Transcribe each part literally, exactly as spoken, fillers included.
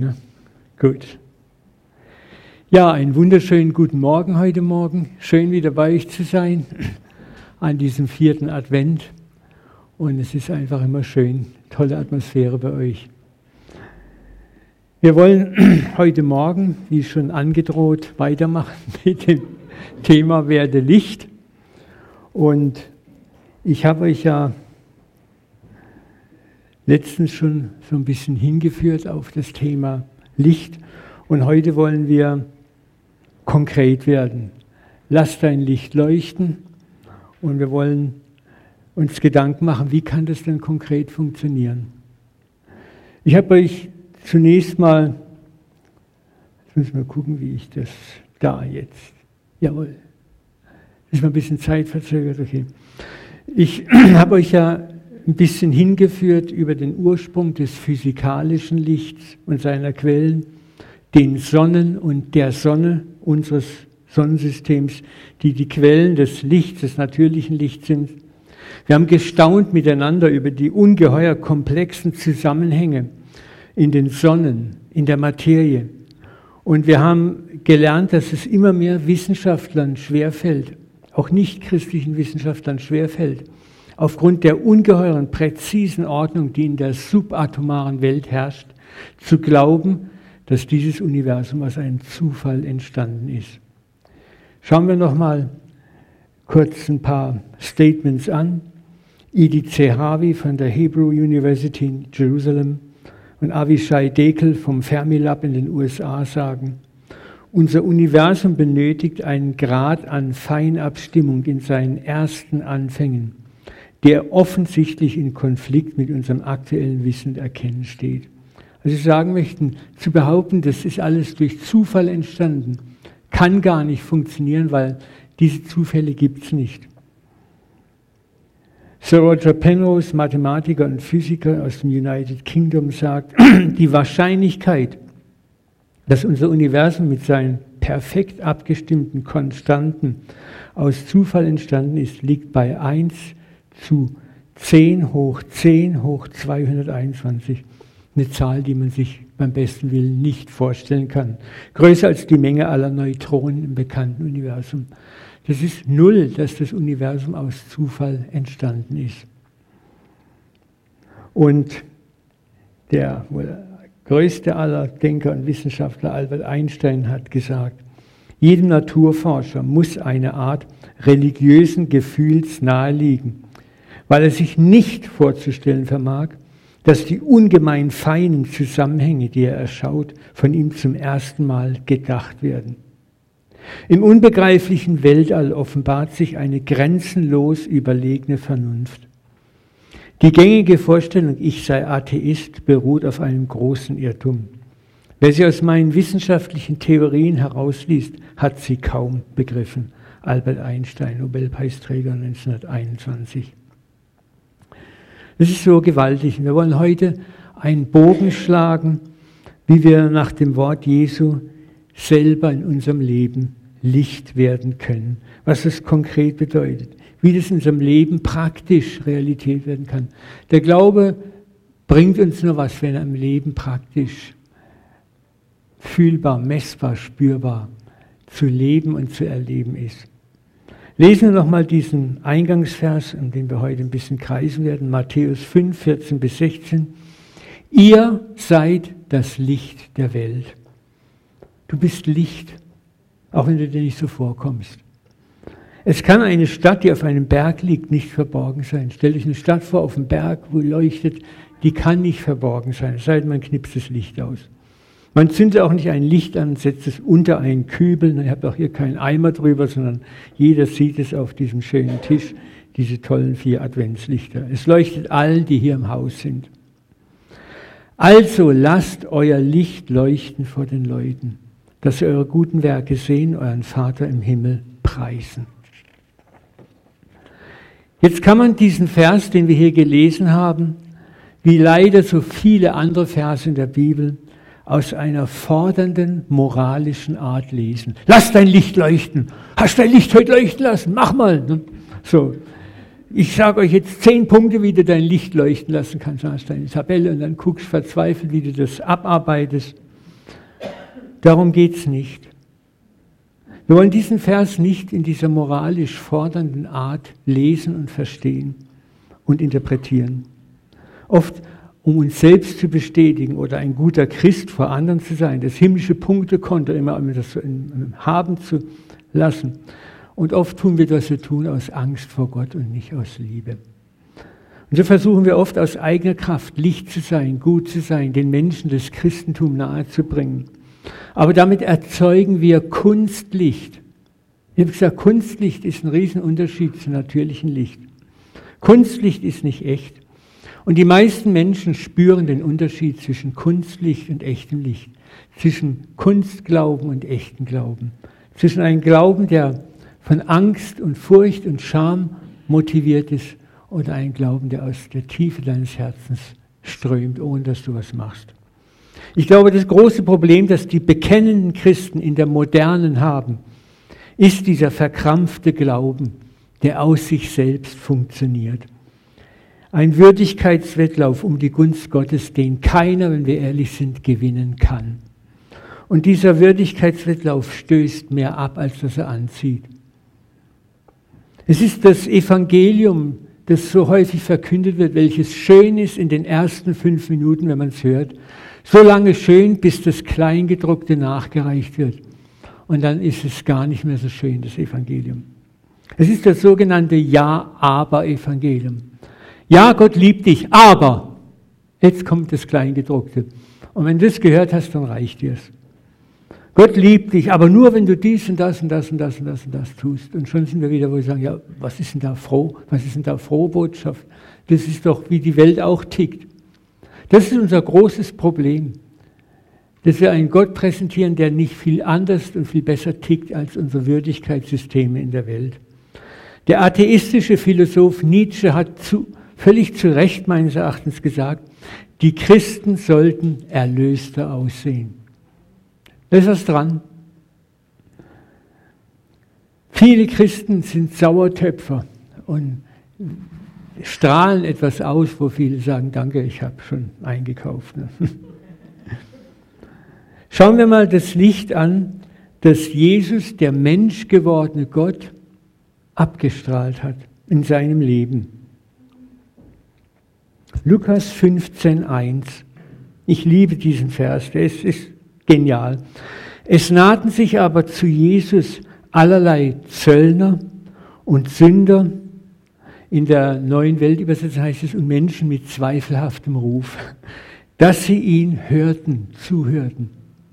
Ne? Gut. Ja, einen wunderschönen guten Morgen heute Morgen. Schön wieder bei euch zu sein an diesem vierten Advent. Und es ist einfach immer schön, tolle Atmosphäre bei euch. Wir wollen heute Morgen, wie schon angedroht, weitermachen mit dem Thema Werde Licht. Und ich habe euch ja letztens schon so ein bisschen hingeführt auf das Thema Licht. Und heute wollen wir konkret werden. Lass dein Licht leuchten. Und wir wollen uns Gedanken machen, wie kann das denn konkret funktionieren. Ich habe euch zunächst mal, jetzt müssen wir gucken, wie ich das da jetzt, jawohl, das ist mal ein bisschen zeitverzögert, okay. Ich habe euch ja ein bisschen hingeführt über den Ursprung des physikalischen Lichts und seiner Quellen, den Sonnen und der Sonne unseres Sonnensystems, die die Quellen des Lichts, des natürlichen Lichts sind. Wir haben gestaunt miteinander über die ungeheuer komplexen Zusammenhänge in den Sonnen, in der Materie. Und wir haben gelernt, dass es immer mehr Wissenschaftlern schwerfällt, auch nicht-christlichen Wissenschaftlern schwerfällt, aufgrund der ungeheuren, präzisen Ordnung, die in der subatomaren Welt herrscht, zu glauben, dass dieses Universum aus einem Zufall entstanden ist. Schauen wir noch mal kurz ein paar Statements an. Idi Zehavi von der Hebrew University in Jerusalem und Avishai Dekel vom Fermilab in den U S A sagen, unser Universum benötigt einen Grad an Feinabstimmung in seinen ersten Anfängen, der offensichtlich in Konflikt mit unserem aktuellen Wissen und Erkennen steht. Also Sie sagen möchten, zu behaupten, das ist alles durch Zufall entstanden, kann gar nicht funktionieren, weil diese Zufälle gibt es nicht. Sir Roger Penrose, Mathematiker und Physiker aus dem United Kingdom, sagt, die Wahrscheinlichkeit, dass unser Universum mit seinen perfekt abgestimmten Konstanten aus Zufall entstanden ist, liegt bei eins zu zehn hoch zehn hoch zweihunderteinundzwanzig. Eine Zahl, die man sich beim besten Willen nicht vorstellen kann. Größer als die Menge aller Neutronen im bekannten Universum. Das ist null, dass das Universum aus Zufall entstanden ist. Und der wohl größte aller Denker und Wissenschaftler, Albert Einstein, hat gesagt, jedem Naturforscher muss eine Art religiösen Gefühls naheliegen, weil er sich nicht vorzustellen vermag, dass die ungemein feinen Zusammenhänge, die er erschaut, von ihm zum ersten Mal gedacht werden. Im unbegreiflichen Weltall offenbart sich eine grenzenlos überlegene Vernunft. Die gängige Vorstellung, ich sei Atheist, beruht auf einem großen Irrtum. Wer sie aus meinen wissenschaftlichen Theorien herausliest, hat sie kaum begriffen. Albert Einstein, Nobelpreisträger neunzehnhunderteinundzwanzig. Das ist so gewaltig. Wir wollen heute einen Bogen schlagen, wie wir nach dem Wort Jesu selber in unserem Leben Licht werden können. Was das konkret bedeutet. Wie das in unserem Leben praktisch Realität werden kann. Der Glaube bringt uns nur was, wenn er im Leben praktisch fühlbar, messbar, spürbar zu leben und zu erleben ist. Lesen wir nochmal diesen Eingangsvers, an dem wir heute ein bisschen kreisen werden, Matthäus fünf, vierzehn bis sechzehn. Ihr seid das Licht der Welt. Du bist Licht, auch wenn du dir nicht so vorkommst. Es kann eine Stadt, die auf einem Berg liegt, nicht verborgen sein. Stell dich eine Stadt vor, auf einem Berg, wo leuchtet, die kann nicht verborgen sein, es sei denn, man knipst das Licht aus. Man zündet auch nicht ein Licht an und setzt es unter einen Kübel. Ihr habt auch hier keinen Eimer drüber, sondern jeder sieht es auf diesem schönen Tisch, diese tollen vier Adventslichter. Es leuchtet allen, die hier im Haus sind. Also lasst euer Licht leuchten vor den Leuten, dass sie eure guten Werke sehen, euren Vater im Himmel preisen. Jetzt kann man diesen Vers, den wir hier gelesen haben, wie leider so viele andere Verse in der Bibel, aus einer fordernden, moralischen Art lesen. Lass dein Licht leuchten. Hast dein Licht heute leuchten lassen? Mach mal. So. Ich sage euch jetzt zehn Punkte, wie du dein Licht leuchten lassen kannst. Hast deine Tabelle und dann guckst verzweifelt, wie du das abarbeitest. Darum geht es nicht. Wir wollen diesen Vers nicht in dieser moralisch fordernden Art lesen und verstehen und interpretieren. Oft, um uns selbst zu bestätigen oder ein guter Christ vor anderen zu sein, das himmlische Punktekonto immer das haben zu lassen. Und oft tun wir das, wir tun aus Angst vor Gott und nicht aus Liebe. Und so versuchen wir oft aus eigener Kraft Licht zu sein, gut zu sein, den Menschen das Christentum nahezubringen. Aber damit erzeugen wir Kunstlicht. Ich habe gesagt, Kunstlicht ist ein Riesenunterschied zu natürlichem Licht. Kunstlicht ist nicht echt. Und die meisten Menschen spüren den Unterschied zwischen Kunstlicht und echtem Licht, zwischen Kunstglauben und echten Glauben, zwischen einem Glauben, der von Angst und Furcht und Scham motiviert ist, oder einem Glauben, der aus der Tiefe deines Herzens strömt, ohne dass du was machst. Ich glaube, das große Problem, das die bekennenden Christen in der Modernen haben, ist dieser verkrampfte Glauben, der aus sich selbst funktioniert. Ein Würdigkeitswettlauf um die Gunst Gottes, den keiner, wenn wir ehrlich sind, gewinnen kann. Und dieser Würdigkeitswettlauf stößt mehr ab, als dass er anzieht. Es ist das Evangelium, das so häufig verkündet wird, welches schön ist in den ersten fünf Minuten, wenn man es hört. So lange schön, bis das Kleingedruckte nachgereicht wird. Und dann ist es gar nicht mehr so schön, das Evangelium. Es ist das sogenannte Ja-Aber-Evangelium. Ja, Gott liebt dich, aber jetzt kommt das Kleingedruckte. Und wenn du das gehört hast, dann reicht dir es. Gott liebt dich, aber nur wenn du dies und das und das und das und das und das tust. Und schon sind wir wieder, wo wir sagen, ja, was ist denn da froh? Was ist denn da frohe Botschaft? Das ist doch, wie die Welt auch tickt. Das ist unser großes Problem, dass wir einen Gott präsentieren, der nicht viel anders und viel besser tickt als unsere Würdigkeitssysteme in der Welt. Der atheistische Philosoph Nietzsche hat zu, völlig zu Recht meines Erachtens gesagt, die Christen sollten erlöster aussehen. Da ist was dran. Viele Christen sind Sauertöpfer und strahlen etwas aus, wo viele sagen, danke, ich habe schon eingekauft. Schauen wir mal das Licht an, das Jesus, der menschgewordene Gott, abgestrahlt hat in seinem Leben. Lukas fünfzehn eins. Ich liebe diesen Vers, der ist, ist genial. Es nahten sich aber zu Jesus allerlei Zöllner und Sünder. In der Neuen Weltübersetzung heißt es, und Menschen mit zweifelhaftem Ruf, dass sie ihn hörten, zuhörten.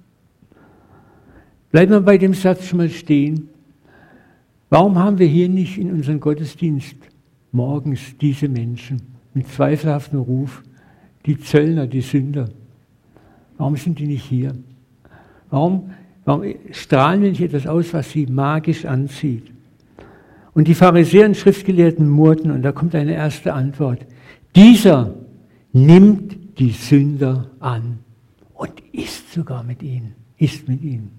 Bleiben wir bei dem Satz schon mal stehen. Warum haben wir hier nicht in unserem Gottesdienst morgens diese Menschen mit zweifelhaftem Ruf, die Zöllner, die Sünder? Warum sind die nicht hier? Warum, warum strahlen wir nicht etwas aus, was sie magisch anzieht? Und die Pharisäer und Schriftgelehrten murrten, und da kommt eine erste Antwort. Dieser nimmt die Sünder an und isst sogar mit ihnen, isst mit ihnen.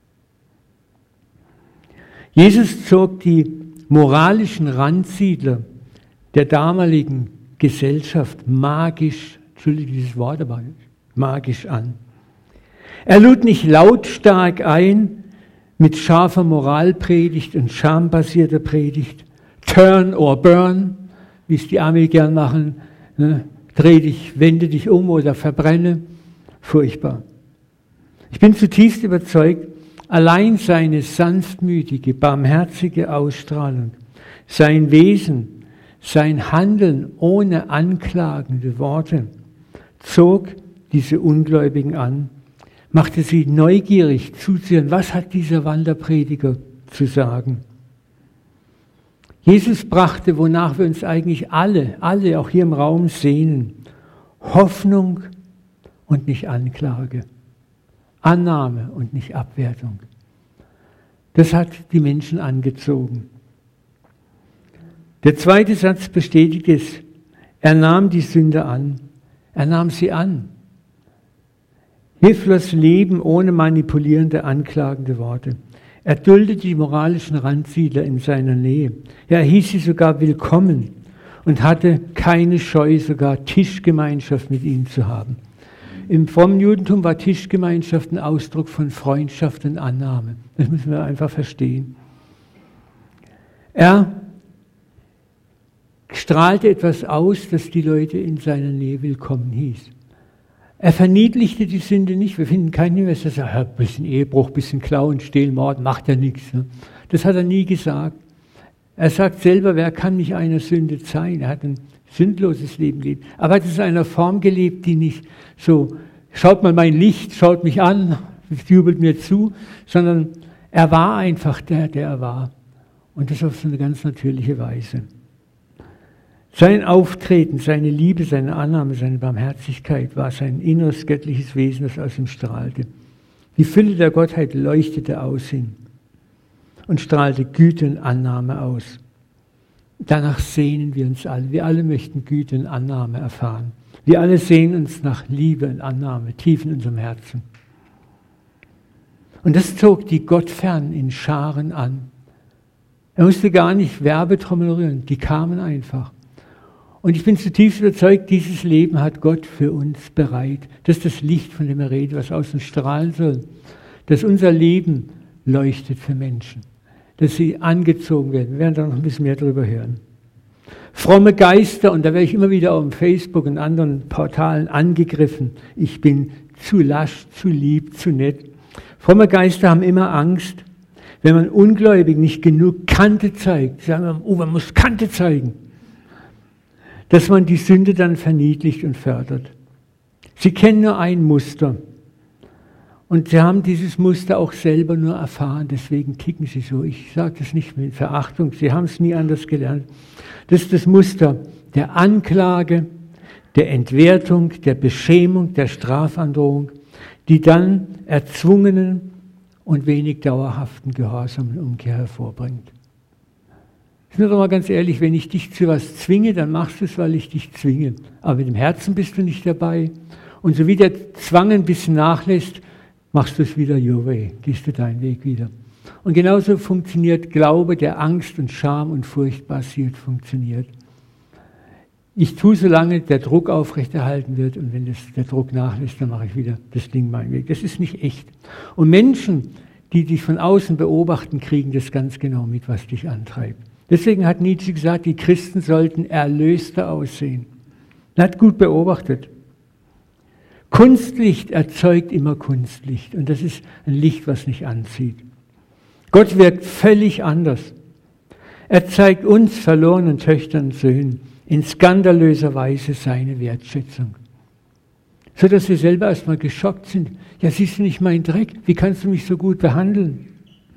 Jesus zog die moralischen Randsiedler der damaligen Gesellschaft magisch, Entschuldigung, dieses Wort aber magisch an. Er lud nicht lautstark ein mit scharfer Moralpredigt und schambasierter Predigt, turn or burn, wie es die Amis gern machen, ne? Dreh dich, wende dich um oder verbrenne, furchtbar. Ich bin zutiefst überzeugt, allein seine sanftmütige, barmherzige Ausstrahlung, sein Wesen, sein Handeln ohne anklagende Worte zog diese Ungläubigen an, machte sie neugierig zuzuhören, was hat dieser Wanderprediger zu sagen. Jesus brachte, wonach wir uns eigentlich alle, alle auch hier im Raum sehnen, Hoffnung und nicht Anklage, Annahme und nicht Abwertung. Das hat die Menschen angezogen. Der zweite Satz bestätigt es, er nahm die Sünder an, er nahm sie an. Hier floss Leben ohne manipulierende, anklagende Worte. Er duldete die moralischen Randsiedler in seiner Nähe. Ja, er hieß sie sogar willkommen und hatte keine Scheu, sogar Tischgemeinschaft mit ihnen zu haben. im frommen Judentum war Tischgemeinschaft ein Ausdruck von Freundschaft und Annahme. Das müssen wir einfach verstehen. Er strahlte etwas aus, das die Leute in seiner Nähe willkommen hieß. Er verniedlichte die Sünde nicht. Wir finden keinen, der sagt, ein bisschen Ehebruch, ein bisschen Klauen, Stehlen, Morden, macht ja nichts. Das hat er nie gesagt. Er sagt selber, wer kann mich einer Sünde zeigen? Er hat ein sündloses Leben gelebt. Aber er hat es in einer Form gelebt, die nicht so, schaut mal mein Licht, schaut mich an, jubelt mir zu, sondern er war einfach der, der er war. Und das auf so eine ganz natürliche Weise. Sein Auftreten, seine Liebe, seine Annahme, seine Barmherzigkeit war sein inneres göttliches Wesen, das aus ihm strahlte. Die Fülle der Gottheit leuchtete aus ihm und strahlte Güte und Annahme aus. Danach sehnen wir uns alle. Wir alle möchten Güte und Annahme erfahren. Wir alle sehnen uns nach Liebe und Annahme tief in unserem Herzen. Und das zog die Gottfernen in Scharen an. Er musste gar nicht Werbetrommel rühren, die kamen einfach. Und ich bin zutiefst überzeugt, dieses Leben hat Gott für uns bereit. Das ist das Licht, von dem er redet, was aus uns strahlen soll. Dass unser Leben leuchtet für Menschen. Dass sie angezogen werden. Wir werden da noch ein bisschen mehr darüber hören. Fromme Geister, und da werde ich immer wieder auf Facebook und anderen Portalen angegriffen. Ich bin zu lasch, zu lieb, zu nett. Fromme Geister haben immer Angst, wenn man Ungläubigen nicht genug Kante zeigt. Sie sagen, oh, man muss Kante zeigen. Dass man die Sünde dann verniedlicht und fördert. Sie kennen nur ein Muster. Und sie haben dieses Muster auch selber nur erfahren, deswegen ticken sie so. Ich sage das nicht mit Verachtung, sie haben es nie anders gelernt. Das ist das Muster der Anklage, der Entwertung, der Beschämung, der Strafandrohung, die dann erzwungenen und wenig dauerhaften Gehorsam und Umkehr hervorbringt. Sind wir doch mal ganz ehrlich, wenn ich dich zu was zwinge, dann machst du es, weil ich dich zwinge. Aber mit dem Herzen bist du nicht dabei. Und so wie der Zwang ein bisschen nachlässt, machst du es wieder your way, gehst du deinen Weg wieder. Und genauso funktioniert Glaube, der Angst und Scham und Furcht basiert, funktioniert. Ich tue, solange der Druck aufrechterhalten wird, und wenn das, der Druck nachlässt, dann mache ich wieder das Ding meinen Weg. Das ist nicht echt. Und Menschen, die dich von außen beobachten, kriegen das ganz genau mit, was dich antreibt. Deswegen hat Nietzsche gesagt, die Christen sollten erlöster aussehen. Er hat gut beobachtet. Kunstlicht erzeugt immer Kunstlicht. Und das ist ein Licht, was nicht anzieht. Gott wirkt völlig anders. Er zeigt uns verlorenen Töchtern und Söhnen in skandalöser Weise seine Wertschätzung. So dass wir selber erstmal geschockt sind. Ja, siehst du nicht meinen Dreck? Wie kannst du mich so gut behandeln?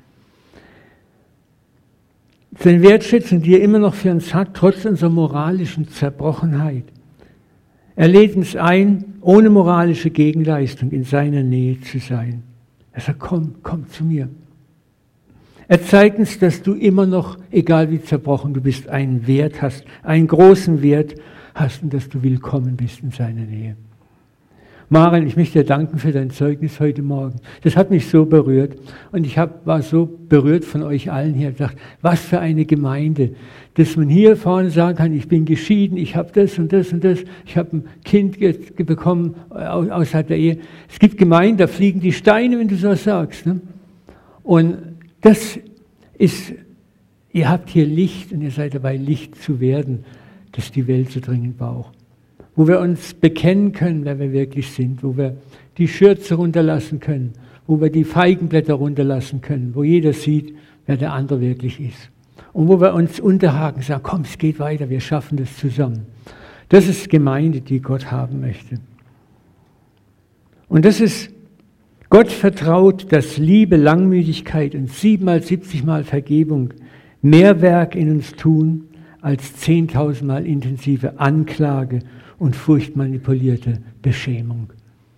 Seine Wertschätzung, die er immer noch für uns hat, trotz unserer moralischen Zerbrochenheit. Er lädt uns ein, ohne moralische Gegenleistung in seiner Nähe zu sein. Er sagt, komm, komm zu mir. Er zeigt uns, dass du immer noch, egal wie zerbrochen du bist, einen Wert hast, einen großen Wert hast und dass du willkommen bist in seiner Nähe. Maren, ich möchte dir danken für dein Zeugnis heute Morgen. Das hat mich so berührt. Und ich hab, war so berührt von euch allen hier. Ich dachte, was für eine Gemeinde, dass man hier vorne sagen kann, ich bin geschieden, ich habe das und das und das, ich habe ein Kind bekommen außerhalb der Ehe. Es gibt Gemeinden, da fliegen die Steine, wenn du sowas sagst. Ne? Und das ist, ihr habt hier Licht und ihr seid dabei, Licht zu werden, das die Welt so dringend braucht. Wo wir uns bekennen können, wer wir wirklich sind, wo wir die Schürze runterlassen können, wo wir die Feigenblätter runterlassen können, wo jeder sieht, wer der andere wirklich ist. Und wo wir uns unterhaken, sagen, komm, es geht weiter, wir schaffen das zusammen. Das ist Gemeinde, die Gott haben möchte. Und das ist, Gott vertraut, dass Liebe, Langmütigkeit und siebenmal, siebzigmal Vergebung mehr Werk in uns tun, als zehntausendmal intensive Anklage und furchtmanipulierte Beschämung.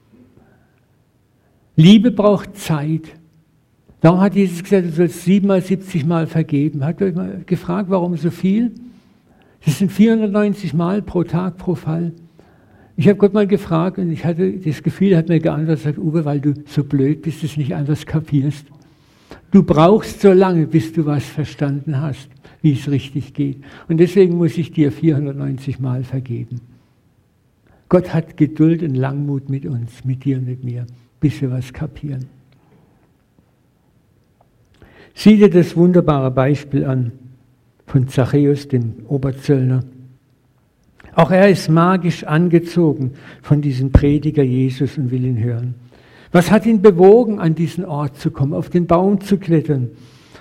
Liebe braucht Zeit. Darum hat Jesus gesagt, du sollst siebenmal, siebzigmal vergeben. Habt ihr euch mal gefragt, warum so viel? Das sind vierhundertneunzig Mal pro Tag, pro Fall. Ich habe Gott mal gefragt und ich hatte das Gefühl, er hat mir geantwortet, sagt, Uwe, weil du so blöd bist, es nicht anders kapierst. Du brauchst so lange, bis du was verstanden hast, wie es richtig geht. Und deswegen muss ich dir vierhundertneunzig Mal vergeben. Gott hat Geduld und Langmut mit uns, mit dir und mit mir, bis wir was kapieren. Sieh dir das wunderbare Beispiel an von Zachäus, dem Oberzöllner. Auch er ist magisch angezogen von diesem Prediger Jesus und will ihn hören. Was hat ihn bewogen, an diesen Ort zu kommen, auf den Baum zu klettern?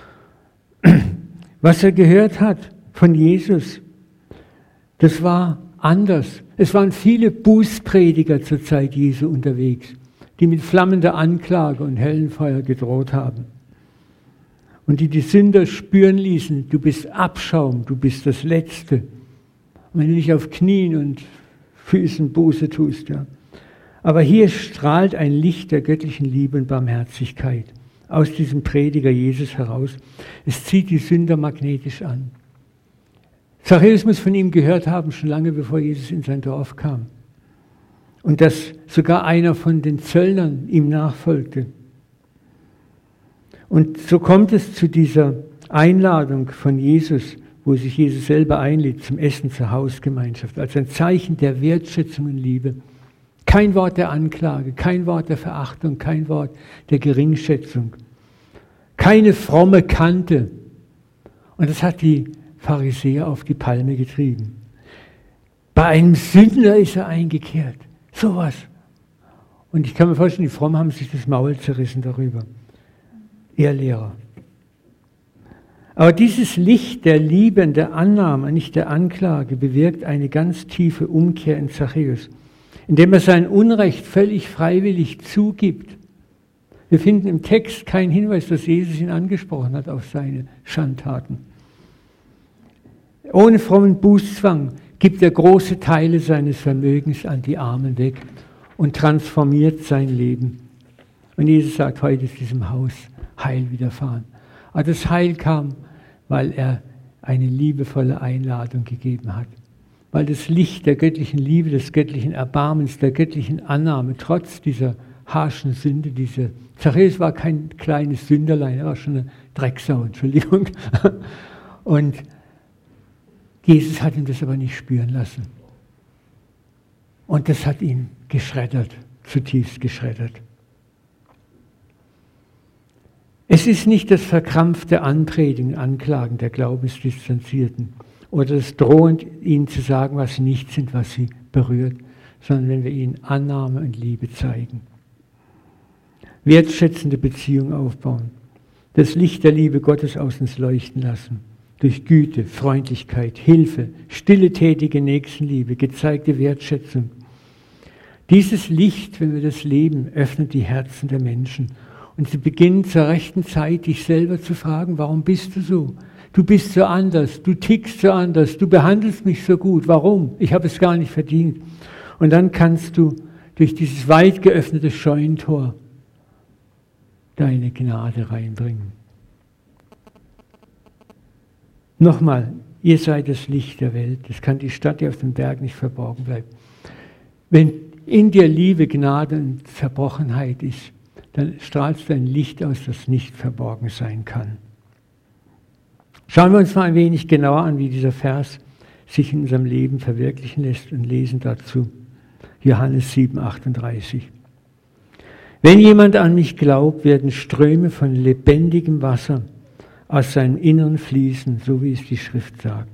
Was er gehört hat von Jesus, das war anders. Es waren viele Bußprediger zur Zeit Jesu unterwegs, die mit flammender Anklage und Höllenfeuer gedroht haben. Und die die Sünder spüren ließen, du bist Abschaum, du bist das Letzte. Und wenn du nicht auf Knien und Füßen Buße tust, ja. Aber hier strahlt ein Licht der göttlichen Liebe und Barmherzigkeit aus diesem Prediger Jesus heraus. Es zieht die Sünder magnetisch an. Zachäus muss von ihm gehört haben, schon lange bevor Jesus in sein Dorf kam. Und dass sogar einer von den Zöllnern ihm nachfolgte. Und so kommt es zu dieser Einladung von Jesus, wo sich Jesus selber einlädt zum Essen zur Hausgemeinschaft, als ein Zeichen der Wertschätzung und Liebe. Kein Wort der Anklage, kein Wort der Verachtung, kein Wort der Geringschätzung. Keine fromme Kante. Und das hat die Pharisäer auf die Palme getrieben. Bei einem Sünder ist er eingekehrt. Sowas. Und ich kann mir vorstellen, die Frommen haben sich das Maul zerrissen darüber. Ihr Lehrer. Aber dieses Licht der Liebe und der Annahme, nicht der Anklage, bewirkt eine ganz tiefe Umkehr in Zachäus, indem er sein Unrecht völlig freiwillig zugibt. Wir finden im Text keinen Hinweis, dass Jesus ihn angesprochen hat auf seine Schandtaten. Ohne frommen Bußzwang gibt er große Teile seines Vermögens an die Armen weg und transformiert sein Leben. Und Jesus sagt, heute ist diesem Haus Heil widerfahren. Aber das Heil kam, weil er eine liebevolle Einladung gegeben hat. Weil das Licht der göttlichen Liebe, des göttlichen Erbarmens, der göttlichen Annahme, trotz dieser harschen Sünde, diese Zachäus war kein kleines Sünderlein, er war schon eine Drecksau, Entschuldigung. Und Jesus hat ihn das aber nicht spüren lassen. Und das hat ihn geschreddert, zutiefst geschreddert. Es ist nicht das verkrampfte Anpredigen, Anklagen der Glaubensdistanzierten oder das drohend, ihnen zu sagen, was sie nicht sind, was sie berührt, sondern wenn wir ihnen Annahme und Liebe zeigen. Wertschätzende Beziehungen aufbauen, das Licht der Liebe Gottes aus uns leuchten lassen, durch Güte, Freundlichkeit, Hilfe, stille, tätige Nächstenliebe, gezeigte Wertschätzung. Dieses Licht, wenn wir das leben, öffnet die Herzen der Menschen. Und sie beginnen zur rechten Zeit, dich selber zu fragen, warum bist du so? Du bist so anders, du tickst so anders, du behandelst mich so gut. Warum? Ich habe es gar nicht verdient. Und dann kannst du durch dieses weit geöffnete Scheunentor deine Gnade reinbringen. Nochmal, ihr seid das Licht der Welt. Das kann die Stadt, die auf dem Berg nicht verborgen bleibt. Wenn in dir Liebe, Gnade und Zerbrochenheit ist, dann strahlst du ein Licht aus, das nicht verborgen sein kann. Schauen wir uns mal ein wenig genauer an, wie dieser Vers sich in unserem Leben verwirklichen lässt und lesen dazu Johannes sieben, achtunddreißig. Wenn jemand an mich glaubt, werden Ströme von lebendigem Wasser aus seinem Innern fließen, so wie es die Schrift sagt.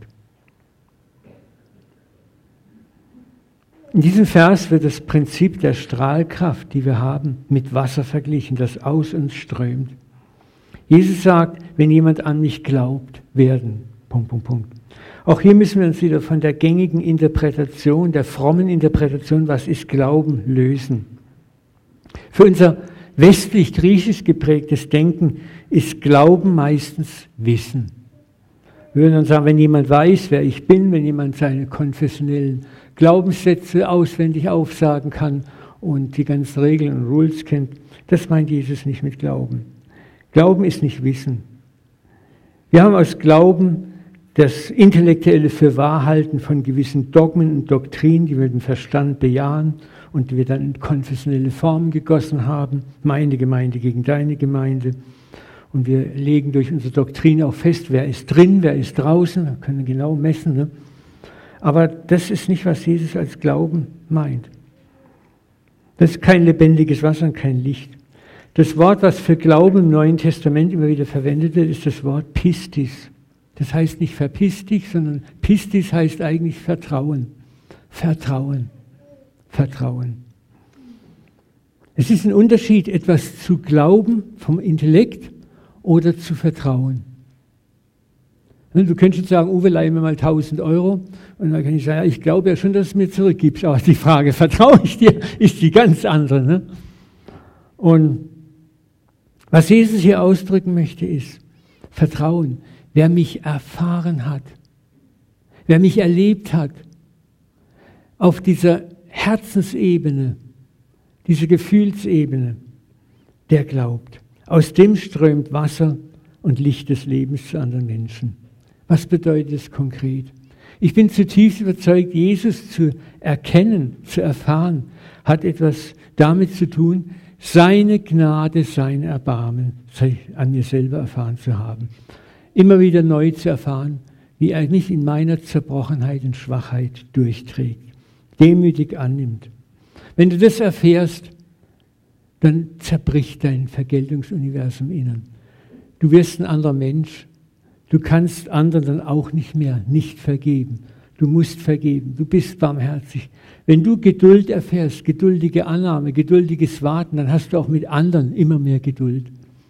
In diesem Vers wird das Prinzip der Strahlkraft, die wir haben, mit Wasser verglichen, das aus uns strömt. Jesus sagt, wenn jemand an mich glaubt, werden, Punkt, Punkt, Punkt. Auch hier müssen wir uns wieder von der gängigen Interpretation, der frommen Interpretation, was ist Glauben, lösen. Für unser westlich-griechisch geprägtes Denken ist Glauben meistens Wissen. Wir würden dann sagen, wenn jemand weiß, wer ich bin, wenn jemand seine konfessionellen Glaubenssätze auswendig aufsagen kann und die ganzen Regeln und Rules kennt, das meint Jesus nicht mit Glauben. Glauben ist nicht Wissen. Wir haben aus Glauben das intellektuelle Fürwahrhalten von gewissen Dogmen und Doktrinen, die wir mit dem Verstand bejahen und die wir dann in konfessionelle Formen gegossen haben, meine Gemeinde gegen deine Gemeinde. Und wir legen durch unsere Doktrin auch fest, wer ist drin, wer ist draußen, wir können genau messen. Ne? Aber das ist nicht, was Jesus als Glauben meint. Das ist kein lebendiges Wasser und kein Licht. Das Wort, was für Glauben im Neuen Testament immer wieder verwendet wird, ist das Wort Pistis. Das heißt nicht verpiss dich, sondern Pistis heißt eigentlich Vertrauen. Vertrauen. Vertrauen. Es ist ein Unterschied, etwas zu glauben vom Intellekt oder zu vertrauen. Du könntest jetzt sagen, Uwe, leih mir mal tausend Euro. Und dann kann ich sagen, ja, ich glaube ja schon, dass du es mir zurückgibst. Aber die Frage, vertraue ich dir, ist die ganz andere. Ne? Und was Jesus hier ausdrücken möchte, ist Vertrauen. Wer mich erfahren hat, wer mich erlebt hat, auf dieser Herzensebene, diese Gefühlsebene, der glaubt. Aus dem strömt Wasser und Licht des Lebens zu anderen Menschen. Was bedeutet es konkret? Ich bin zutiefst überzeugt, Jesus zu erkennen, zu erfahren, hat etwas damit zu tun, seine Gnade, sein Erbarmen an mir selber erfahren zu haben. Immer wieder neu zu erfahren, wie er mich in meiner Zerbrochenheit und Schwachheit durchträgt, demütig annimmt. Wenn du das erfährst, dann zerbricht dein Vergeltungsuniversum innen. Du wirst ein anderer Mensch. Du kannst anderen dann auch nicht mehr nicht vergeben. Du musst vergeben. Du bist barmherzig. Wenn du Geduld erfährst, geduldige Annahme, geduldiges Warten, dann hast du auch mit anderen immer mehr Geduld.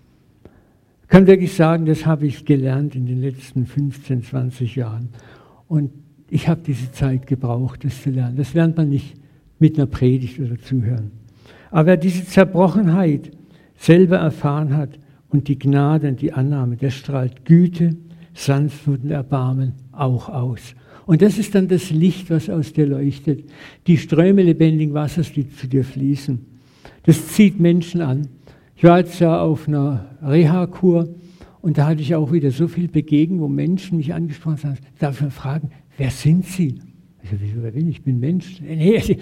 Ich kann wirklich sagen, das habe ich gelernt in den letzten fünfzehn, zwanzig Jahren. Und ich habe diese Zeit gebraucht, das zu lernen. Das lernt man nicht mit einer Predigt oder Zuhören. Aber wer diese Zerbrochenheit selber erfahren hat und die Gnade und die Annahme, der strahlt Güte, Sanftmut und Erbarmen auch aus. Und das ist dann das Licht, was aus dir leuchtet. Die Ströme lebendigen Wassers, die zu dir fließen. Das zieht Menschen an. Ich war jetzt ja auf einer Reha-Kur und da hatte ich auch wieder so viel Begegnen, wo Menschen mich angesprochen haben. Darf ich mal fragen, wer sind Sie? Ich sage, wer bin ich? Ich bin Mensch. Nee, Sie,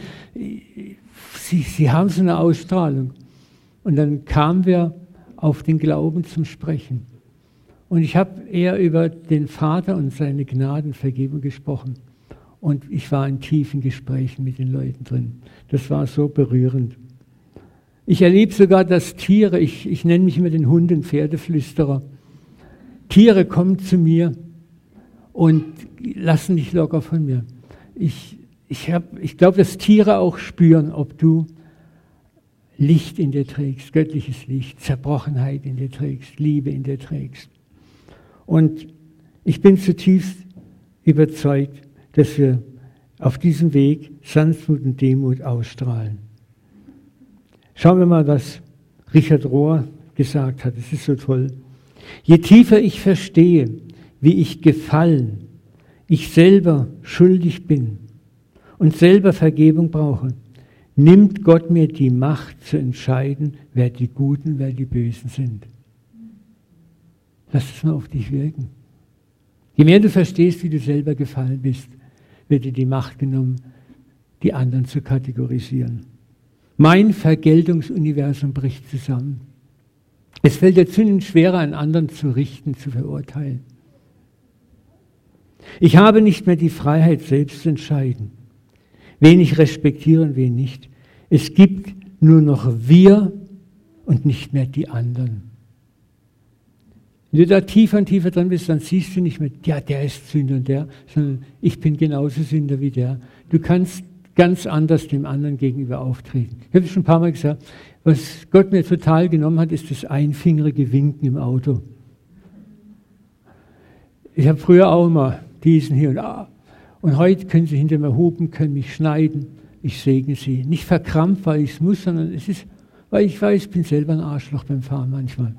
Sie, Sie haben so eine Ausstrahlung. Und dann kamen wir auf den Glauben zum Sprechen. Und ich habe eher über den Vater und seine Gnadenvergebung gesprochen. Und ich war in tiefen Gesprächen mit den Leuten drin. Das war so berührend. Ich erlebe sogar, dass Tiere, ich, ich nenne mich immer den Hund- und Pferdeflüsterer, Tiere kommen zu mir und lassen nicht locker von mir. Ich, ich, ich glaube, dass Tiere auch spüren, ob du Licht in dir trägst, göttliches Licht, Zerbrochenheit in dir trägst, Liebe in dir trägst. Und ich bin zutiefst überzeugt, dass wir auf diesem Weg Sanftmut und Demut ausstrahlen. Schauen wir mal, was Richard Rohr gesagt hat. Es ist so toll. Je tiefer ich verstehe, wie ich gefallen, ich selber schuldig bin und selber Vergebung brauche, nimmt Gott mir die Macht zu entscheiden, wer die Guten, wer die Bösen sind. Lass es mal auf dich wirken. Je mehr du verstehst, wie du selber gefallen bist, wird dir die Macht genommen, die anderen zu kategorisieren. Mein Vergeltungsuniversum bricht zusammen. Es fällt dir zunehmend schwerer, einen anderen zu richten, zu verurteilen. Ich habe nicht mehr die Freiheit, selbst zu entscheiden, wen ich respektiere und wen nicht. Es gibt nur noch wir und nicht mehr die anderen. Wenn du da tiefer und tiefer dran bist, dann siehst du nicht mehr, ja, der ist Sünder und der, sondern ich bin genauso Sünder wie der. Du kannst ganz anders dem anderen gegenüber auftreten. Ich habe es schon ein paar Mal gesagt, was Gott mir total genommen hat, ist das einfingerige Winken im Auto. Ich habe früher auch immer diesen hier und ah. Und heute können sie hinter mir hupen, können mich schneiden. Ich segne sie. Nicht verkrampft, weil ich es muss, sondern es ist, weil ich weiß, ich bin selber ein Arschloch beim Fahren manchmal.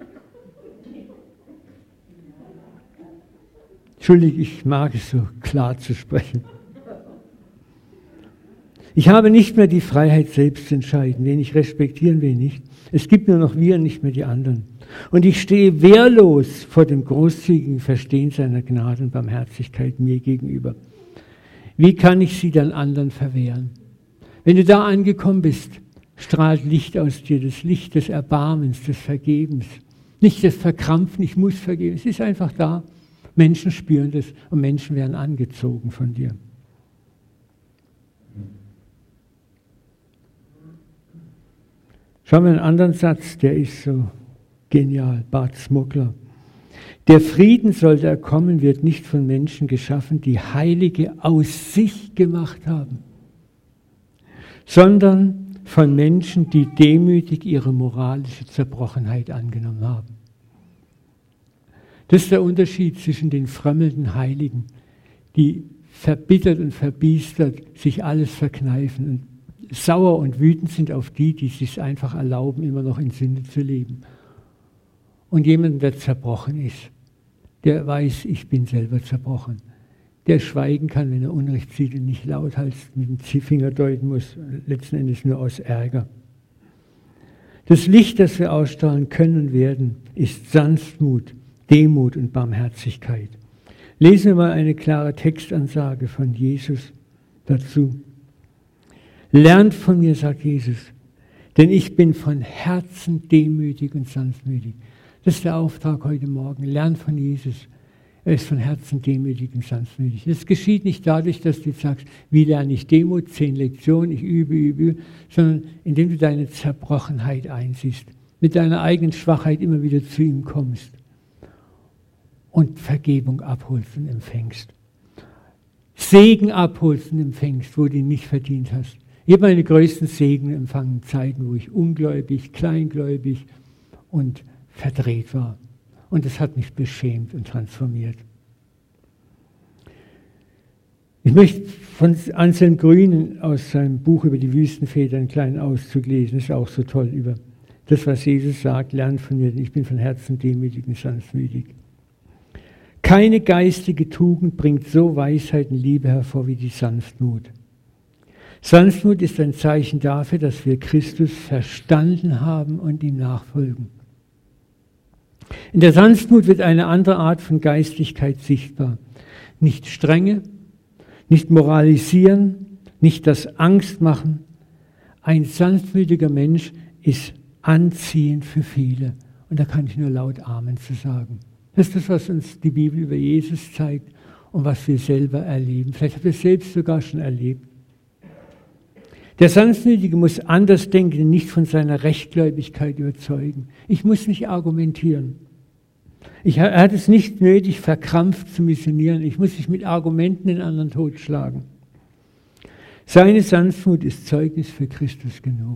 Entschuldigung, ich mag es so klar zu sprechen. Ich habe nicht mehr die Freiheit, selbst zu entscheiden, wen ich respektieren, wen nicht. Es gibt nur noch wir, nicht mehr die anderen. Und ich stehe wehrlos vor dem großzügigen Verstehen seiner Gnade und Barmherzigkeit mir gegenüber. Wie kann ich sie dann anderen verwehren? Wenn du da angekommen bist, strahlt Licht aus dir, das Licht des Erbarmens, des Vergebens. Nicht das Verkrampfen, ich muss vergeben. Es ist einfach da. Menschen spüren das und Menschen werden angezogen von dir. Schauen wir einen anderen Satz, der ist so genial, Bart Smuggler. Der Frieden, sollte er kommen, wird nicht von Menschen geschaffen, die Heilige aus sich gemacht haben, sondern von Menschen, die demütig ihre moralische Zerbrochenheit angenommen haben. Das ist der Unterschied zwischen den frömmelnden Heiligen, die verbittert und verbiestert sich alles verkneifen und sauer und wütend sind auf die, die es sich einfach erlauben, immer noch in Sünde zu leben. Und jemand, der zerbrochen ist, der weiß, ich bin selber zerbrochen. Der schweigen kann, wenn er Unrecht sieht und nicht lauthals mit dem Finger deuten muss, letzten Endes nur aus Ärger. Das Licht, das wir ausstrahlen können und werden, ist Sanftmut, Demut und Barmherzigkeit. Lesen wir mal eine klare Textansage von Jesus dazu. Lernt von mir, sagt Jesus, denn ich bin von Herzen demütig und sanftmütig. Das ist der Auftrag heute Morgen. Lernt von Jesus. Er ist von Herzen demütig und sanftmütig. Das geschieht nicht dadurch, dass du sagst, wie lerne ich Demut, zehn Lektionen, ich übe, übe, übe, sondern indem du deine Zerbrochenheit einsiehst, mit deiner eigenen Schwachheit immer wieder zu ihm kommst und Vergebung abholst und empfängst. Segen abholst und empfängst, wo du ihn nicht verdient hast. Ich habe meine größten Segen empfangen in Zeiten, wo ich ungläubig, kleingläubig und verdreht war. Und das hat mich beschämt und transformiert. Ich möchte von Anselm Grün aus seinem Buch über die Wüstenväter einen kleinen Auszug lesen. Das ist auch so toll über das, was Jesus sagt. Lernt von mir, denn ich bin von Herzen demütig und sanftmütig. Keine geistige Tugend bringt so Weisheit und Liebe hervor wie die Sanftmut. Sanftmut ist ein Zeichen dafür, dass wir Christus verstanden haben und ihm nachfolgen. In der Sanftmut wird eine andere Art von Geistlichkeit sichtbar. Nicht Strenge, nicht moralisieren, nicht das Angst machen. Ein sanftmütiger Mensch ist anziehend für viele. Und da kann ich nur laut Amen zu sagen. Das ist das, was uns die Bibel über Jesus zeigt und was wir selber erleben. Vielleicht habt ihr es selbst sogar schon erlebt. Der Sanftmütige muss anders denken, nicht von seiner Rechtgläubigkeit überzeugen. Ich muss nicht argumentieren. Ich, er hat es nicht nötig, verkrampft zu missionieren. Ich muss nicht mit Argumenten den anderen totschlagen. Seine Sanftmut ist Zeugnis für Christus genug.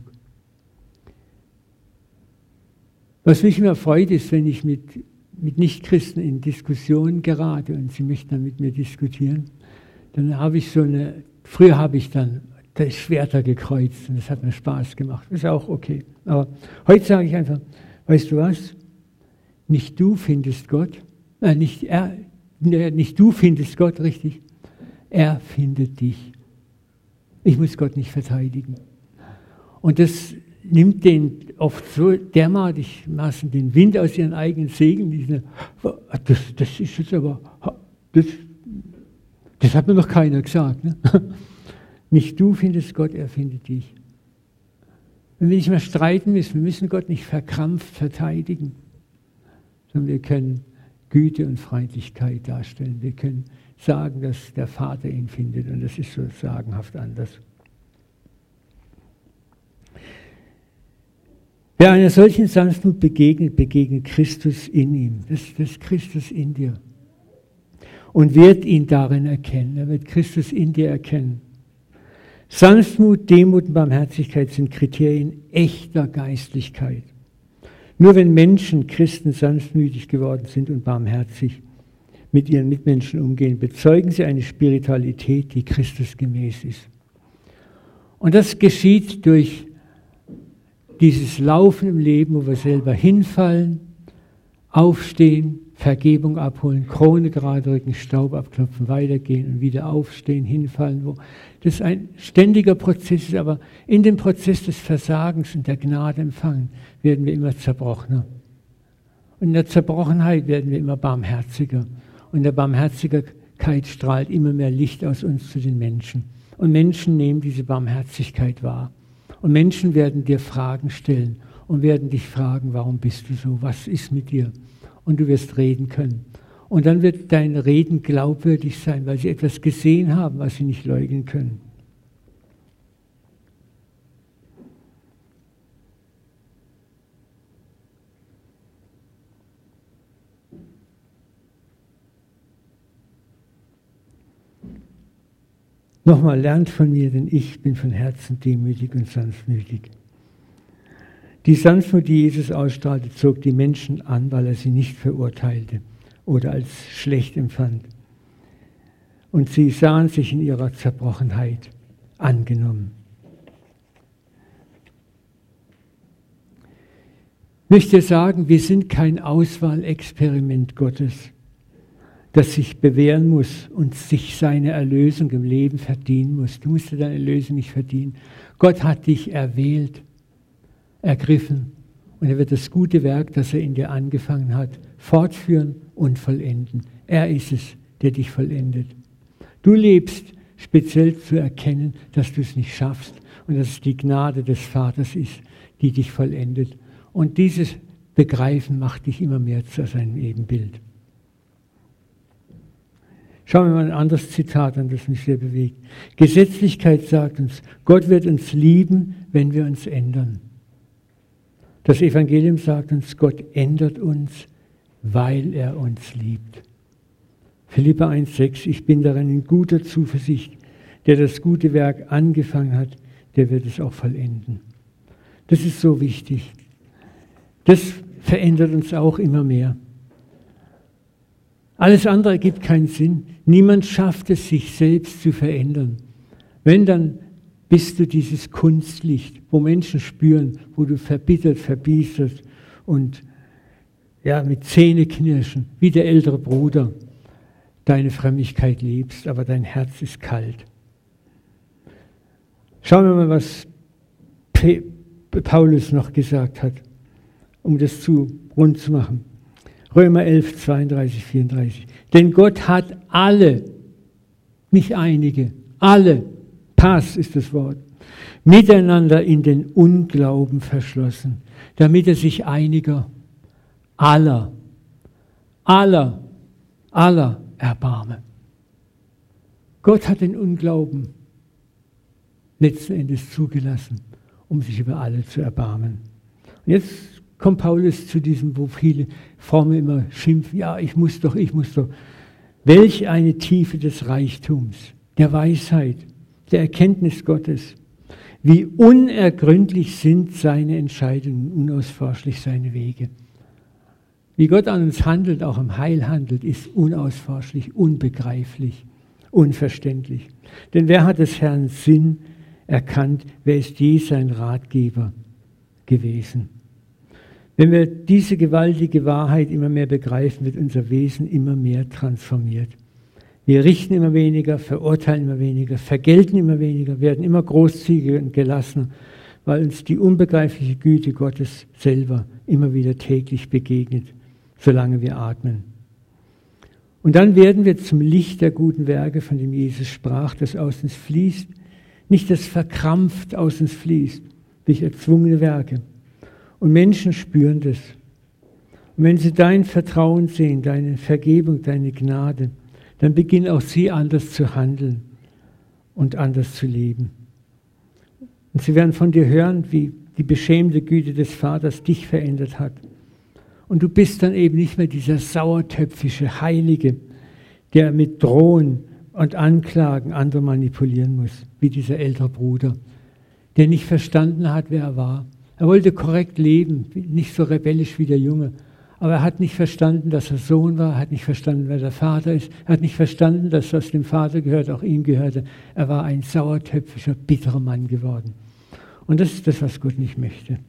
Was mich immer freut, ist, wenn ich mit, mit Nichtchristen in Diskussionen gerate und sie möchten dann mit mir diskutieren, dann habe ich so eine, früher habe ich dann da Schwerter gekreuzt und das hat mir Spaß gemacht. Das ist auch okay. Aber heute sage ich einfach, weißt du was? Nicht du findest Gott, äh, nicht, er, nicht du findest Gott, richtig, er findet dich. Ich muss Gott nicht verteidigen. Und das nimmt den oft so dermaßen den Wind aus ihren eigenen Segeln. Diese, das, das ist jetzt aber, das, das hat mir noch keiner gesagt. Ne? Nicht du findest Gott, er findet dich. Wenn wir nicht mehr streiten müssen, wir müssen Gott nicht verkrampft verteidigen, sondern wir können Güte und Freundlichkeit darstellen. Wir können sagen, dass der Vater ihn findet und das ist so sagenhaft anders. Wer einer solchen Sanftmut begegnet, begegnet Christus in ihm. Das, das ist Christus in dir. Und wird ihn darin erkennen. Er wird Christus in dir erkennen. Sanftmut, Demut und Barmherzigkeit sind Kriterien echter Geistlichkeit. Nur wenn Menschen, Christen, sanftmütig geworden sind und barmherzig mit ihren Mitmenschen umgehen, bezeugen sie eine Spiritualität, die Christus gemäß ist. Und das geschieht durch dieses Laufen im Leben, wo wir selber hinfallen, aufstehen, Vergebung abholen, Krone gerade rücken, Staub abklopfen, weitergehen und wieder aufstehen, hinfallen. Wo das ein ständiger Prozess ist, aber in dem Prozess des Versagens und der Gnade empfangen, werden wir immer zerbrochener. Und in der Zerbrochenheit werden wir immer barmherziger. Und in der Barmherzigkeit strahlt immer mehr Licht aus uns zu den Menschen. Und Menschen nehmen diese Barmherzigkeit wahr. Und Menschen werden dir Fragen stellen und werden dich fragen, warum bist du so? Was ist mit dir? Und du wirst reden können. Und dann wird dein Reden glaubwürdig sein, weil sie etwas gesehen haben, was sie nicht leugnen können. Nochmal, lernt von mir, denn ich bin von Herzen demütig und sanftmütig. Die Sanftmut, die Jesus ausstrahlte, zog die Menschen an, weil er sie nicht verurteilte oder als schlecht empfand. Und sie sahen sich in ihrer Zerbrochenheit angenommen. Ich möchte sagen, wir sind kein Auswahlexperiment Gottes, das sich bewähren muss und sich seine Erlösung im Leben verdienen muss. Du musst dir deine Erlösung nicht verdienen. Gott hat dich erwählt, ergriffen und er wird das gute Werk, das er in dir angefangen hat, fortführen und vollenden. Er ist es, der dich vollendet. Du lebst speziell zu erkennen, dass du es nicht schaffst und dass es die Gnade des Vaters ist, die dich vollendet. Und dieses Begreifen macht dich immer mehr zu seinem Ebenbild. Schauen wir mal ein anderes Zitat an, das mich sehr bewegt. Gesetzlichkeit sagt uns, Gott wird uns lieben, wenn wir uns ändern. Das Evangelium sagt uns, Gott ändert uns, weil er uns liebt. Philipper eins sechs, ich bin darin in guter Zuversicht, der das gute Werk angefangen hat, der wird es auch vollenden. Das ist so wichtig. Das verändert uns auch immer mehr. Alles andere ergibt keinen Sinn. Niemand schafft es, sich selbst zu verändern. Wenn, dann bist du dieses Kunstlicht, wo Menschen spüren, wo du verbittert, verbiestert und ja, mit Zähneknirschen, wie der ältere Bruder, deine Frömmigkeit lebst, aber dein Herz ist kalt. Schauen wir mal, was Paulus noch gesagt hat, um das zu rund zu machen. Römer elf, zweiunddreißig, vierunddreißig. Denn Gott hat alle, nicht einige, alle, Pass ist das Wort, miteinander in den Unglauben verschlossen, damit er sich einiger, aller, aller, aller erbarme. Gott hat den Unglauben letzten Endes zugelassen, um sich über alle zu erbarmen. Und jetzt kommt Paulus zu diesem, wo viele Frommen immer schimpfen, ja, ich muss doch, ich muss doch. Welch eine Tiefe des Reichtums, der Weisheit, der Erkenntnis Gottes. Wie unergründlich sind seine Entscheidungen, unausforschlich seine Wege. Wie Gott an uns handelt, auch im Heil handelt, ist unausforschlich, unbegreiflich, unverständlich. Denn wer hat des Herrn Sinn erkannt? Wer ist je sein Ratgeber gewesen? Wenn wir diese gewaltige Wahrheit immer mehr begreifen, wird unser Wesen immer mehr transformiert. Wir richten immer weniger, verurteilen immer weniger, vergelten immer weniger, werden immer großzügiger und gelassener, weil uns die unbegreifliche Güte Gottes selber immer wieder täglich begegnet, solange wir atmen. Und dann werden wir zum Licht der guten Werke, von dem Jesus sprach, das aus uns fließt, nicht das verkrampft aus uns fließt, durch erzwungene Werke. Und Menschen spüren das. Und wenn sie dein Vertrauen sehen, deine Vergebung, deine Gnade, dann beginnen auch sie anders zu handeln und anders zu leben. Und sie werden von dir hören, wie die beschämende Güte des Vaters dich verändert hat. Und du bist dann eben nicht mehr dieser sauertöpfische Heilige, der mit Drohen und Anklagen andere manipulieren muss, wie dieser ältere Bruder, der nicht verstanden hat, wer er war. Er wollte korrekt leben, nicht so rebellisch wie der Junge. Aber er hat nicht verstanden, dass er Sohn war, er hat nicht verstanden, wer der Vater ist. Er hat nicht verstanden, dass was dem Vater gehört, auch ihm gehörte. Er war ein sauertöpfischer, bitterer Mann geworden. Und das ist das, was Gott nicht möchte.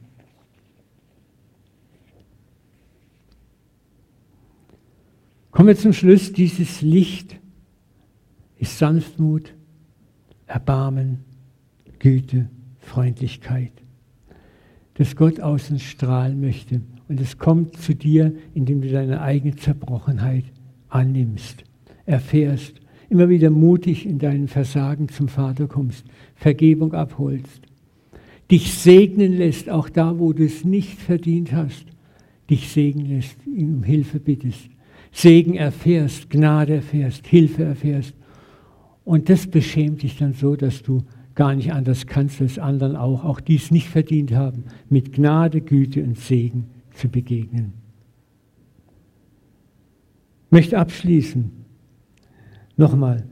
Kommen wir zum Schluss. Dieses Licht ist Sanftmut, Erbarmen, Güte, Freundlichkeit, das Gott aus uns strahlen möchte. Und es kommt zu dir, indem du deine eigene Zerbrochenheit annimmst, erfährst, immer wieder mutig in deinen Versagen zum Vater kommst, Vergebung abholst, dich segnen lässt, auch da, wo du es nicht verdient hast, dich segnen lässt, ihm um Hilfe bittest, Segen erfährst, Gnade erfährst, Hilfe erfährst. Und das beschämt dich dann so, dass du gar nicht anders kannst als anderen auch, auch die es nicht verdient haben, mit Gnade, Güte und Segen zu begegnen. Ich möchte abschließen. Nochmal.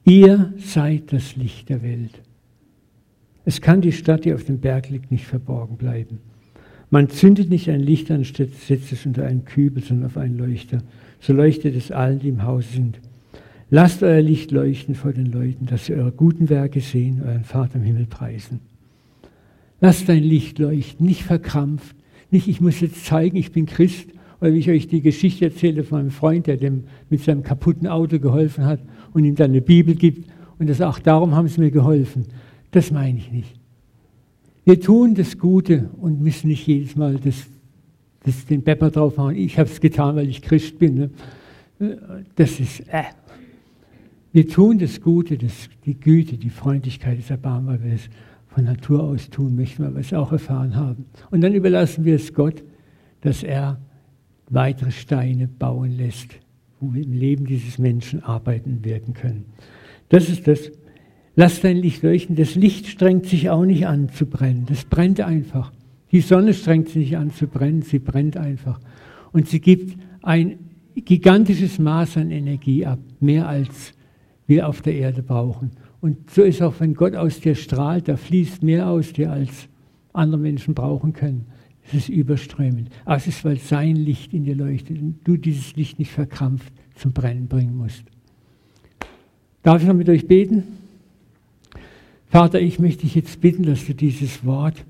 Ihr seid das Licht der Welt. Es kann die Stadt, die auf dem Berg liegt, nicht verborgen bleiben. Man zündet nicht ein Licht an, setzt es unter einen Kübel, sondern auf einen Leuchter. So leuchtet es allen, die im Haus sind. Lasst euer Licht leuchten vor den Leuten, dass sie eure guten Werke sehen, euren Vater im Himmel preisen. Lasst dein Licht leuchten, nicht verkrampft, nicht ich muss jetzt zeigen, ich bin Christ, oder wie ich euch die Geschichte erzähle von meinem Freund, der dem mit seinem kaputten Auto geholfen hat und ihm dann eine Bibel gibt und das auch darum haben sie mir geholfen. Das meine ich nicht. Wir tun das Gute und müssen nicht jedes Mal das, das den Pepper draufhauen. Ich habe es getan, weil ich Christ bin. Ne? Das ist, äh. Wir tun das Gute, das, die Güte, die Freundlichkeit, das Erbarmen, weil wir es von Natur aus tun möchten, weil wir es auch erfahren haben. Und dann überlassen wir es Gott, dass er weitere Steine bauen lässt, wo wir im Leben dieses Menschen arbeiten und wirken können. Das ist das. Lass dein Licht leuchten. Das Licht strengt sich auch nicht an zu brennen. Das brennt einfach. Die Sonne strengt sich nicht an zu brennen, sie brennt einfach. Und sie gibt ein gigantisches Maß an Energie ab, mehr als wir auf der Erde brauchen. Und so ist auch, wenn Gott aus dir strahlt, da fließt mehr aus dir, als andere Menschen brauchen können. Es ist überströmend. Aber es ist, weil sein Licht in dir leuchtet und du dieses Licht nicht verkrampft zum Brennen bringen musst. Darf ich noch mit euch beten? Vater, ich möchte dich jetzt bitten, dass du dieses Wort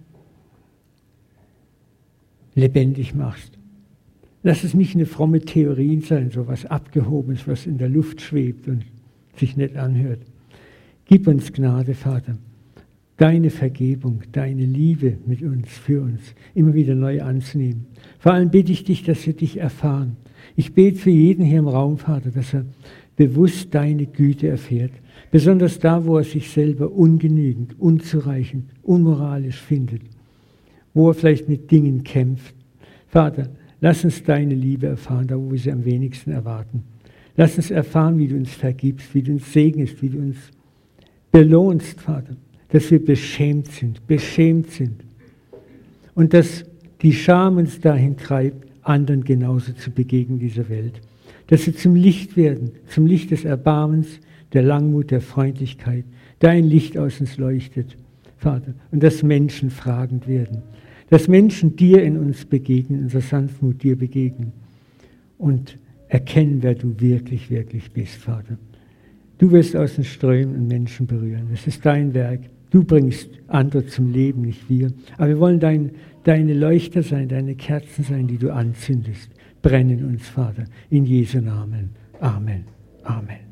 lebendig machst. Lass es nicht eine fromme Theorie sein, so was Abgehobenes, was in der Luft schwebt und sich nicht anhört. Gib uns Gnade, Vater, deine Vergebung, deine Liebe mit uns, für uns, immer wieder neu anzunehmen. Vor allem bitte ich dich, dass wir dich erfahren. Ich bete für jeden hier im Raum, Vater, dass er bewusst deine Güte erfährt. Besonders da, wo er sich selber ungenügend, unzureichend, unmoralisch findet. Wo er vielleicht mit Dingen kämpft. Vater, lass uns deine Liebe erfahren, da wo wir sie am wenigsten erwarten. Lass uns erfahren, wie du uns vergibst, wie du uns segnest, wie du uns belohnst, Vater. Dass wir beschämt sind, beschämt sind. Und dass die Scham uns dahin treibt, anderen genauso zu begegnen dieser Welt. Dass wir zum Licht werden, zum Licht des Erbarmens, der Langmut, der Freundlichkeit. Dein Licht aus uns leuchtet, Vater. Und dass Menschen fragend werden. Dass Menschen dir in uns begegnen, unserer Sanftmut dir begegnen. Und erkennen, wer du wirklich, wirklich bist, Vater. Du wirst aus den Strömen und Menschen berühren. Es ist dein Werk. Du bringst andere zum Leben, nicht wir. Aber wir wollen dein, deine Leuchter sein, deine Kerzen sein, die du anzündest. Brennen uns, Vater, in Jesu Namen. Amen. Amen.